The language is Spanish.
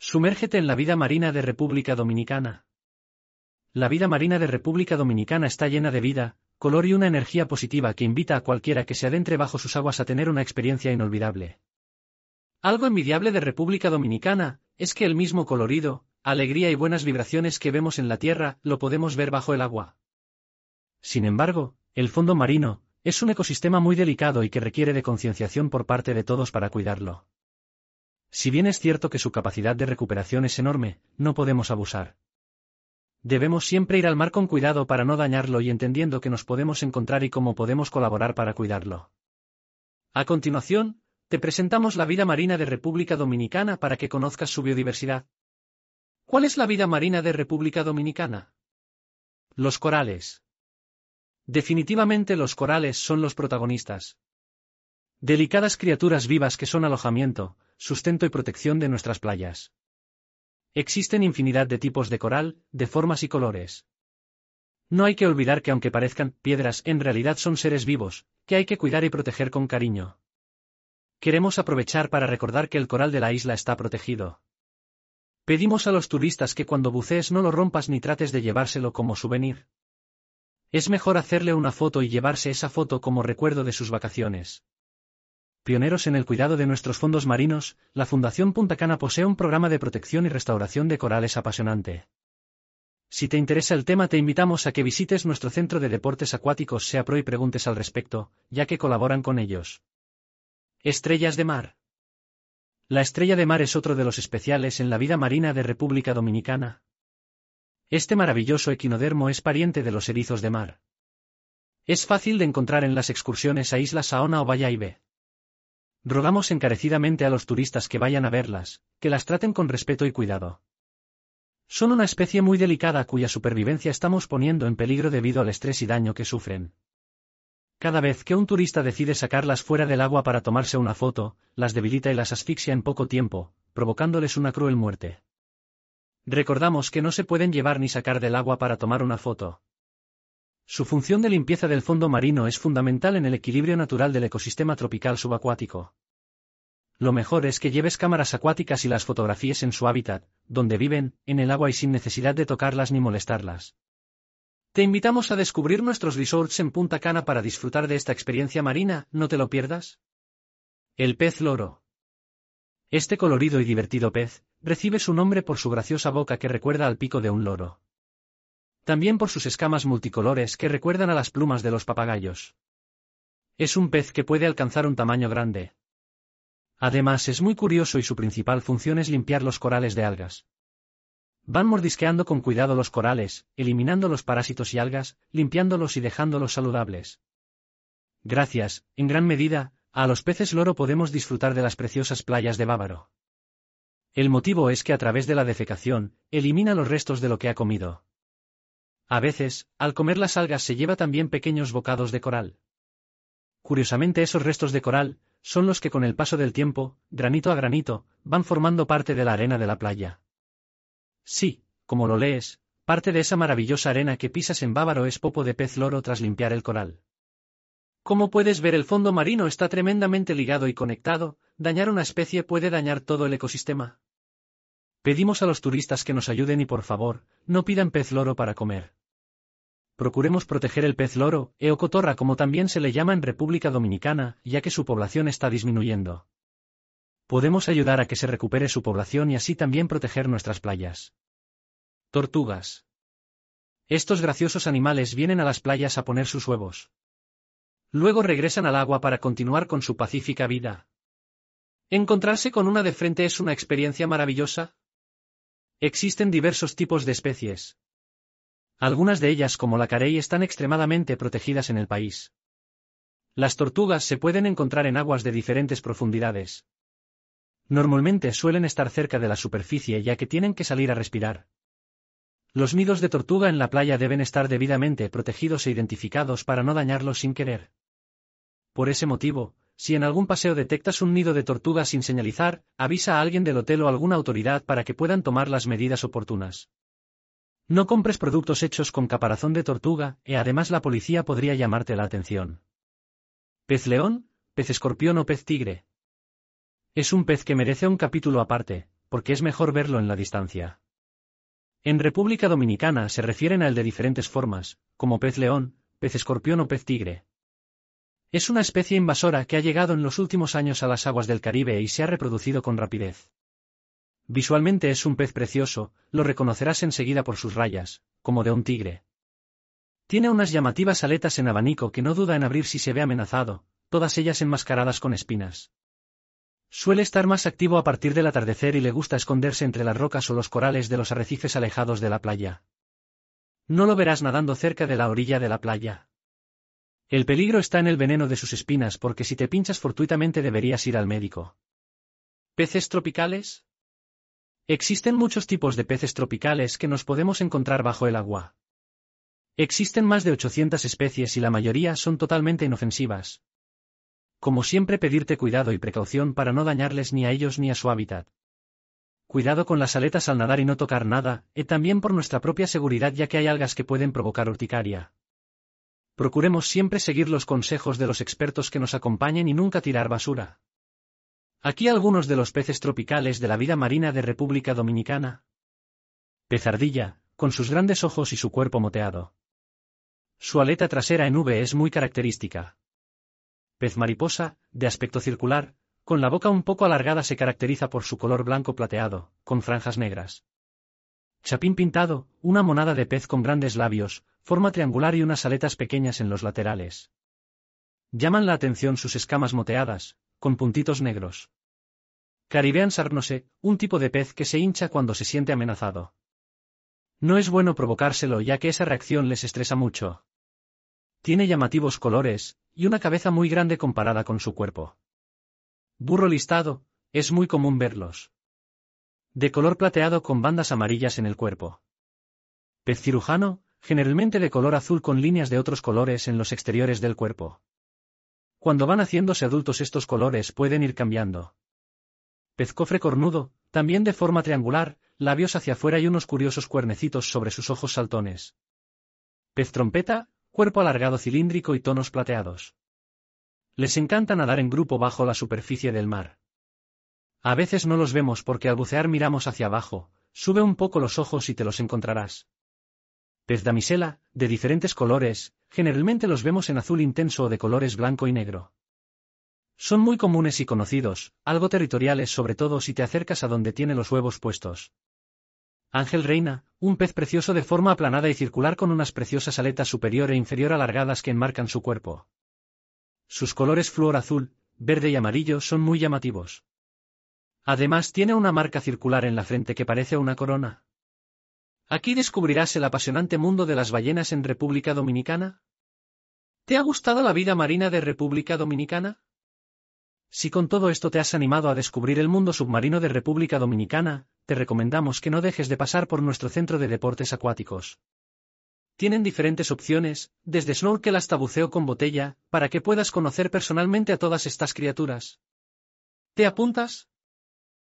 Sumérgete en la vida marina de República Dominicana. La vida marina de República Dominicana está llena de vida, color y una energía positiva que invita a cualquiera que se adentre bajo sus aguas a tener una experiencia inolvidable. Algo envidiable de República Dominicana es que el mismo colorido, alegría y buenas vibraciones que vemos en la tierra lo podemos ver bajo el agua. Sin embargo, el fondo marino es un ecosistema muy delicado y que requiere de concienciación por parte de todos para cuidarlo. Si bien es cierto que su capacidad de recuperación es enorme, no podemos abusar. Debemos siempre ir al mar con cuidado para no dañarlo y entendiendo que nos podemos encontrar y cómo podemos colaborar para cuidarlo. A continuación, te presentamos la vida marina de República Dominicana para que conozcas su biodiversidad. ¿Cuál es la vida marina de República Dominicana? Los corales. Definitivamente los corales son los protagonistas. Delicadas criaturas vivas que son alojamiento, sustento y protección de nuestras playas. Existen infinidad de tipos de coral, de formas y colores. No hay que olvidar que aunque parezcan piedras, en realidad son seres vivos, que hay que cuidar y proteger con cariño. Queremos aprovechar para recordar que el coral de la isla está protegido. Pedimos a los turistas que cuando bucees no lo rompas ni trates de llevárselo como souvenir. Es mejor hacerle una foto y llevarse esa foto como recuerdo de sus vacaciones. Pioneros en el cuidado de nuestros fondos marinos, la Fundación Punta Cana posee un programa de protección y restauración de corales apasionante. Si te interesa el tema te invitamos a que visites nuestro centro de deportes acuáticos SeaPro y preguntes al respecto, ya que colaboran con ellos. Estrellas de mar. La estrella de mar es otro de los especiales en la vida marina de República Dominicana. Este maravilloso equinodermo es pariente de los erizos de mar. Es fácil de encontrar en las excursiones a Isla Saona o Bayaibe. Rogamos encarecidamente a los turistas que vayan a verlas, que las traten con respeto y cuidado. Son una especie muy delicada cuya supervivencia estamos poniendo en peligro debido al estrés y daño que sufren. Cada vez que un turista decide sacarlas fuera del agua para tomarse una foto, las debilita y las asfixia en poco tiempo, provocándoles una cruel muerte. Recordamos que no se pueden llevar ni sacar del agua para tomar una foto. Su función de limpieza del fondo marino es fundamental en el equilibrio natural del ecosistema tropical subacuático. Lo mejor es que lleves cámaras acuáticas y las fotografíes en su hábitat, donde viven, en el agua y sin necesidad de tocarlas ni molestarlas. Te invitamos a descubrir nuestros resorts en Punta Cana para disfrutar de esta experiencia marina, no te lo pierdas. El pez loro. Este colorido y divertido pez recibe su nombre por su graciosa boca que recuerda al pico de un loro. También por sus escamas multicolores que recuerdan a las plumas de los papagayos. Es un pez que puede alcanzar un tamaño grande. Además es muy curioso y su principal función es limpiar los corales de algas. Van mordisqueando con cuidado los corales, eliminando los parásitos y algas, limpiándolos y dejándolos saludables. Gracias, en gran medida, a los peces loro podemos disfrutar de las preciosas playas de Bávaro. El motivo es que a través de la defecación, elimina los restos de lo que ha comido. A veces, al comer las algas se lleva también pequeños bocados de coral. Curiosamente esos restos de coral son los que con el paso del tiempo, granito a granito, van formando parte de la arena de la playa. Sí, como lo lees, parte de esa maravillosa arena que pisas en Bávaro es popo de pez loro tras limpiar el coral. Como puedes ver, el fondo marino está tremendamente ligado y conectado, dañar una especie puede dañar todo el ecosistema. Pedimos a los turistas que nos ayuden y por favor, no pidan pez loro para comer. Procuremos proteger el pez loro, eocotorra como también se le llama en República Dominicana, ya que su población está disminuyendo. Podemos ayudar a que se recupere su población y así también proteger nuestras playas. Tortugas. Estos graciosos animales vienen a las playas a poner sus huevos. Luego regresan al agua para continuar con su pacífica vida. ¿Encontrarse con una de frente es una experiencia maravillosa? Existen diversos tipos de especies. Algunas de ellas, como la carey, están extremadamente protegidas en el país. Las tortugas se pueden encontrar en aguas de diferentes profundidades. Normalmente suelen estar cerca de la superficie ya que tienen que salir a respirar. Los nidos de tortuga en la playa deben estar debidamente protegidos e identificados para no dañarlos sin querer. Por ese motivo, si en algún paseo detectas un nido de tortuga sin señalizar, avisa a alguien del hotel o alguna autoridad para que puedan tomar las medidas oportunas. No compres productos hechos con caparazón de tortuga, además la policía podría llamarte la atención. ¿Pez león, pez escorpión o pez tigre? Es un pez que merece un capítulo aparte, porque es mejor verlo en la distancia. En República Dominicana se refieren al de diferentes formas, como pez león, pez escorpión o pez tigre. Es una especie invasora que ha llegado en los últimos años a las aguas del Caribe y se ha reproducido con rapidez. Visualmente es un pez precioso, lo reconocerás enseguida por sus rayas, como de un tigre. Tiene unas llamativas aletas en abanico que no duda en abrir si se ve amenazado, todas ellas enmascaradas con espinas. Suele estar más activo a partir del atardecer y le gusta esconderse entre las rocas o los corales de los arrecifes alejados de la playa. No lo verás nadando cerca de la orilla de la playa. El peligro está en el veneno de sus espinas porque si te pinchas fortuitamente deberías ir al médico. ¿Peces tropicales? Existen muchos tipos de peces tropicales que nos podemos encontrar bajo el agua. Existen más de 800 especies y la mayoría son totalmente inofensivas. Como siempre, pedirte cuidado y precaución para no dañarles ni a ellos ni a su hábitat. Cuidado con las aletas al nadar y no tocar nada, y también por nuestra propia seguridad ya que hay algas que pueden provocar urticaria. Procuremos siempre seguir los consejos de los expertos que nos acompañen y nunca tirar basura. Aquí algunos de los peces tropicales de la vida marina de República Dominicana. Pez ardilla, con sus grandes ojos y su cuerpo moteado. Su aleta trasera en V es muy característica. Pez mariposa, de aspecto circular, con la boca un poco alargada, se caracteriza por su color blanco plateado, con franjas negras. Chapín pintado, una monada de pez con grandes labios, forma triangular y unas aletas pequeñas en los laterales. Llaman la atención sus escamas moteadas, con puntitos negros. Caribbean sarnose, un tipo de pez que se hincha cuando se siente amenazado. No es bueno provocárselo ya que esa reacción les estresa mucho. Tiene llamativos colores, y una cabeza muy grande comparada con su cuerpo. Burro listado, es muy común verlos. De color plateado con bandas amarillas en el cuerpo. Pez cirujano, generalmente de color azul con líneas de otros colores en los exteriores del cuerpo. Cuando van haciéndose adultos estos colores pueden ir cambiando. Pez cofre cornudo, también de forma triangular, labios hacia afuera y unos curiosos cuernecitos sobre sus ojos saltones. Pez trompeta, cuerpo alargado cilíndrico y tonos plateados. Les encanta nadar en grupo bajo la superficie del mar. A veces no los vemos porque al bucear miramos hacia abajo, sube un poco los ojos y te los encontrarás. Pez damisela, de diferentes colores, generalmente los vemos en azul intenso o de colores blanco y negro. Son muy comunes y conocidos, algo territoriales sobre todo si te acercas a donde tiene los huevos puestos. Ángel reina, un pez precioso de forma aplanada y circular con unas preciosas aletas superior e inferior alargadas que enmarcan su cuerpo. Sus colores flúor azul, verde y amarillo son muy llamativos. Además tiene una marca circular en la frente que parece una corona. Aquí descubrirás el apasionante mundo de las ballenas en República Dominicana. ¿Te ha gustado la vida marina de República Dominicana? Si con todo esto te has animado a descubrir el mundo submarino de República Dominicana, te recomendamos que no dejes de pasar por nuestro centro de deportes acuáticos. Tienen diferentes opciones, desde snorkel hasta buceo con botella, para que puedas conocer personalmente a todas estas criaturas. ¿Te apuntas?